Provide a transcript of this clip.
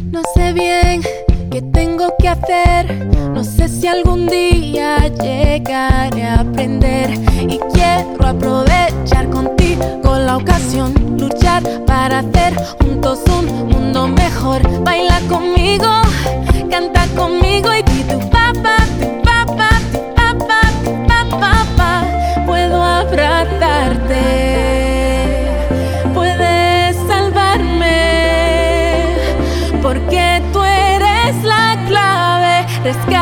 No sé bien qué tengo que hacer, no sé si algún día llegaré a aprender. Y quiero aprovechar contigo la ocasión, luchar para hacer juntos un mundo mejor. Baila conmigo, canta conmigo y di tu papá, tu papá, tu papá, tu papá, papá. Puedo abrazarte, puedes salvarme, porque tú eres la clave.